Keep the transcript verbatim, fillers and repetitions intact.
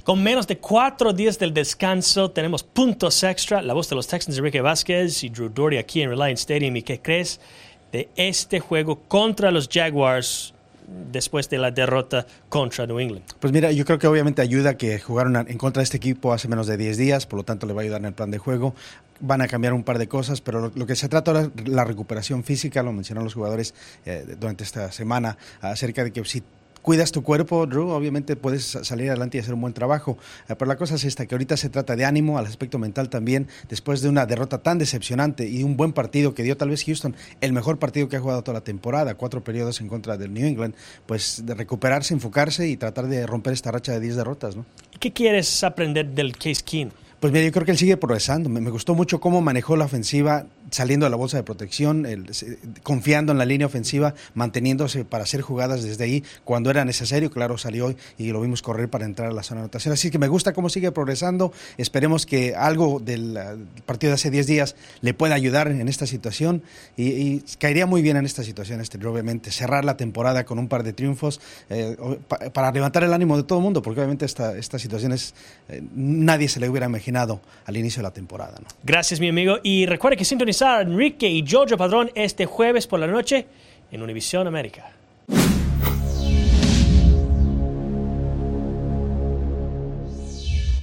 Con menos de cuatro días del descanso, tenemos puntos extra. La voz de los Texans, Enrique Vázquez y Drew Doherty aquí en Reliant Stadium. ¿Y qué crees de este juego contra los Jaguars después de la derrota contra New England? Pues mira, yo creo que obviamente ayuda que jugaron en contra de este equipo hace menos de diez días, por lo tanto le va a ayudar en el plan de juego. Van a cambiar un par de cosas, pero lo, lo que se trata ahora es la recuperación física, lo mencionaron los jugadores eh, durante esta semana, acerca de que si cuidas tu cuerpo, Drew, obviamente puedes salir adelante y hacer un buen trabajo. Eh, pero la cosa es esta, que ahorita se trata de ánimo, al aspecto mental también, después de una derrota tan decepcionante y un buen partido que dio tal vez Houston, el mejor partido que ha jugado toda la temporada, cuatro periodos en contra del New England, pues de recuperarse, enfocarse y tratar de romper esta racha de diez derrotas, ¿no? ¿Qué quieres aprender del Case Keenum? Pues mira, yo creo que él sigue progresando. Me, me gustó mucho cómo manejó la ofensiva, saliendo de la bolsa de protección, el, se, confiando en la línea ofensiva, manteniéndose para hacer jugadas desde ahí cuando era necesario. Claro, salió y lo vimos correr para entrar a la zona de anotación. Así que me gusta cómo sigue progresando. Esperemos que algo del uh, partido de hace diez días le pueda ayudar en esta situación y, y caería muy bien en esta situación, este, obviamente, cerrar la temporada con un par de triunfos eh, pa, para levantar el ánimo de todo el mundo, porque obviamente esta, esta situación es, eh, nadie se le hubiera imaginado al inicio de la temporada, ¿no? Gracias, mi amigo. Y recuerde que sintonizar a Enrique y Jojo Padrón este jueves por la noche en Univisión América.